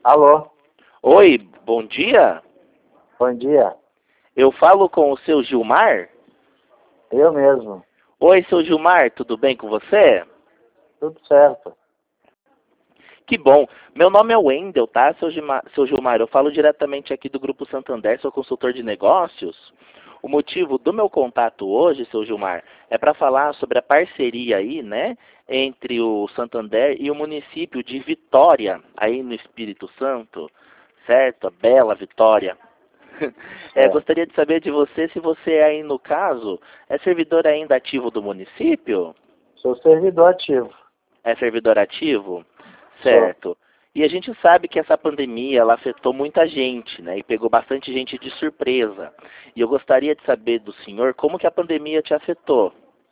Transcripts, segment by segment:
Alô, Oi, bom dia. bom dia. Eu falo com o seu Gilmar? Eu mesmo. Oi, seu Gilmar, tudo bem com você? Tudo certo. Que bom. Meu nome é Wendel, tá, seu Gilmar? Eu falo diretamente aqui do Grupo Santander, sou consultor de negócios. O motivo do meu contato hoje, seu Gilmar, é para falar sobre a parceria aí, né, entre o Santander e o município de Vitória, aí no Espírito Santo, certo? A bela Vitória. É. Gostaria de saber de você se você aí, no caso, é servidor ainda ativo do município? Sou servidor ativo. É servidor ativo? Sou. Certo. E a gente sabe que essa pandemia, ela afetou muita gente, né? E pegou bastante gente de surpresa. E eu gostaria de saber do senhor como que a pandemia te afetou.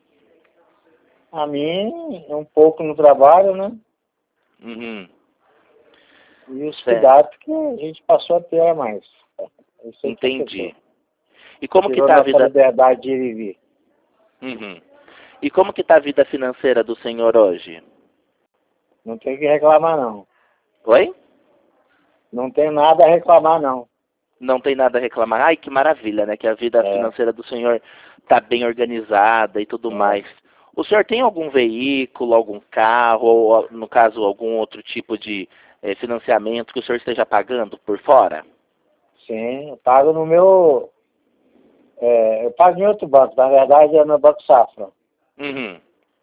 A mim, um pouco no trabalho, né? Uhum. E os Certo. cuidados que a gente passou a ter a mais. Isso aí que Entendi. afetou. E como que Tirou tá a nossa vida... liberdade de ir e vir. Uhum. E como que tá a vida financeira do senhor hoje? Não tem que reclamar, não. Oi? Não tem nada a reclamar, não. Não tem nada a reclamar. Ai, que maravilha, né? Que a vida É, financeira do senhor está bem organizada e tudo é. mais. O senhor tem algum veículo, algum carro, ou no caso, algum outro tipo de financiamento que o senhor esteja pagando por fora? Sim, eu pago no meu... eu pago em outro banco. Na verdade, é no Banco Safra. Uhum.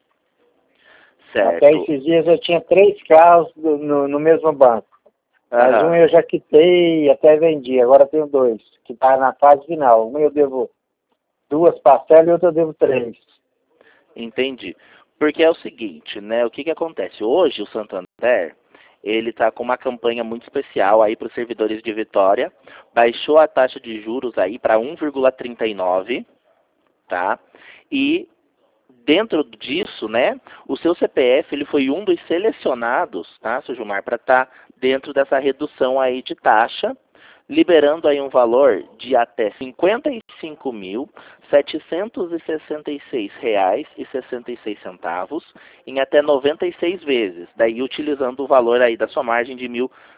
Até Certo. esses dias eu tinha 3 carros no mesmo banco. Mas um Aham. eu já quitei e até vendi. Agora tenho 2, que está na fase final. Um eu devo 2 parcelas e outro eu devo 3. Entendi. Porque é o seguinte, né? O que que acontece? Hoje o Santander, ele está com uma campanha muito especial aí para os servidores de Vitória. Baixou a taxa de juros aí para 1,39, tá? E dentro disso, né, o seu CPF ele foi um dos selecionados, tá, seu Gilmar, para estar dentro dessa redução aí de taxa, liberando aí um valor de até R$ 55.766,66 em até 96 vezes, daí utilizando o valor aí da sua margem de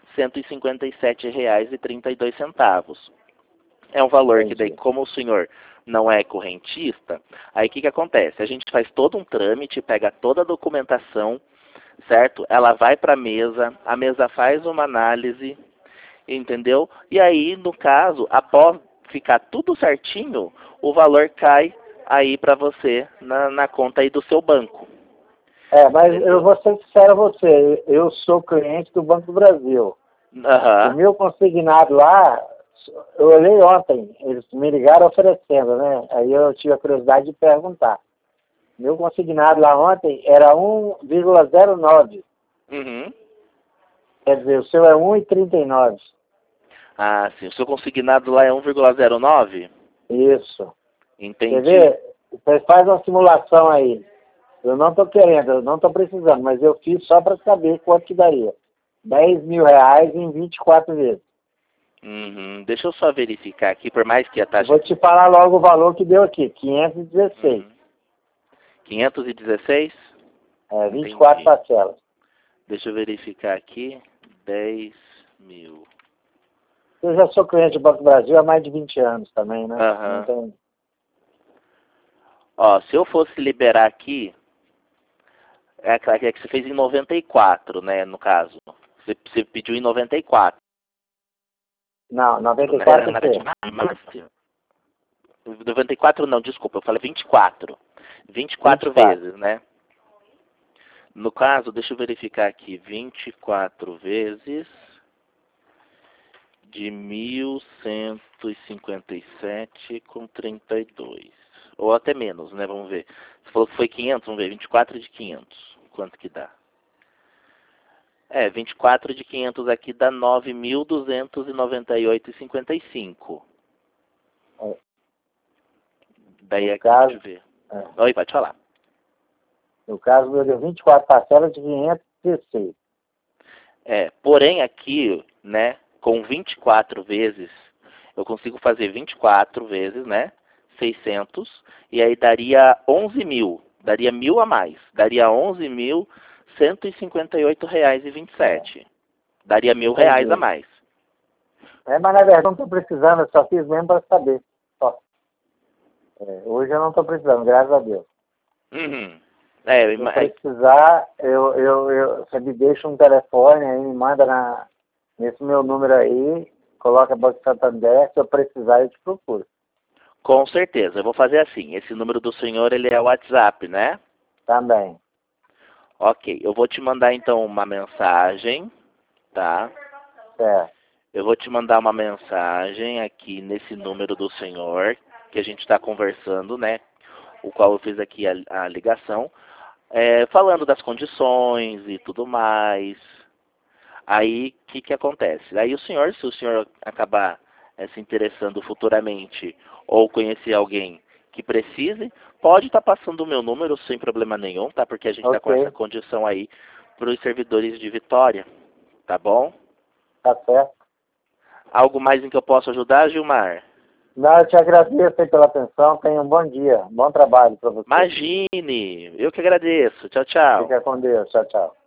R$ 1.157,32. É um valor que daí, Entendi. como o senhor não é correntista, aí o que que acontece? A gente faz todo um trâmite, pega toda a documentação, certo? Ela vai para a mesa faz uma análise, entendeu? E aí, no caso, após ficar tudo certinho, o valor cai aí para você na conta aí do seu banco, Mas eu entendeu? vou ser sincero a você. Eu sou cliente do Banco do Brasil. O Aham, meu consignado lá, eu olhei ontem, eles me ligaram oferecendo, né? Aí eu tive a curiosidade de perguntar. Meu consignado lá ontem era 1,09. uhum. Quer dizer, o seu é 1,39. Ah, sim. O seu consignado lá é 1,09? Isso. Quer Entendi. ver? Você faz uma simulação aí. Eu não estou querendo, eu não estou precisando, mas eu fiz só para saber quanto que daria. R$ 10.000 em 24 vezes. Uhum. Deixa eu só verificar aqui, por mais que a Eu taxa... vou te falar logo o valor que deu aqui, 516. Uhum. 516? 24 Entendi. parcelas. Deixa eu verificar aqui. 10.000. Eu já sou cliente do Banco do Brasil há mais de 20 anos também, né? Não Aham. tem... Ó, se eu fosse liberar aqui, é aquela que você fez em 94, né, no caso. Você pediu em 94, Não, né? 94 o Na quê? máxima. 94 não, desculpa, eu falei 24. 24 24. vezes, né? No caso, deixa eu verificar aqui. 24 vezes de 1.157,32. Ou até menos, né? Vamos ver. Você falou que foi 500, vamos ver. 24 de 500. Quanto que dá? 24 de 500 aqui dá 9.298,55. É, Daí No aqui, deixa caso, eu ver. é, Oi, pode falar. no caso meu deu 24 parcelas de 516. Porém aqui, né, com 24 vezes, eu consigo fazer 24 vezes, né, 600, e aí daria 11.000, daria 1.000 a mais, daria R$ 11.158,27. Daria R$ 1.000 a Entendi. mais. Mas na verdade não estou precisando, eu só fiz mesmo para saber. Só. Hoje eu não estou precisando, graças a Deus. Uhum. Se eu precisar, você me deixa um telefone aí, me manda nesse meu número aí, coloca Banco Santander, se eu precisar eu te procuro. Com certeza, eu vou fazer assim. Esse número do senhor, ele é o WhatsApp, né? Também. Ok, eu vou te mandar então uma mensagem, tá? Certo. Eu vou te mandar uma mensagem aqui nesse número do senhor, que a gente está conversando, né? O qual eu fiz aqui a ligação, falando das condições e tudo mais. Aí, o que acontece? Aí o senhor, se o senhor acabar se interessando futuramente ou conhecer alguém que precise, pode estar passando o meu número sem problema nenhum, tá? Porque a gente está com essa Ok, condição aí para os servidores de Vitória, tá bom? tá certo. Algo mais em que eu possa ajudar, Gilmar? Não, eu te agradeço aí pela atenção, tenha um bom dia, bom trabalho para você. Imagine, eu que agradeço. Tchau, tchau. Fica com Deus, tchau, tchau.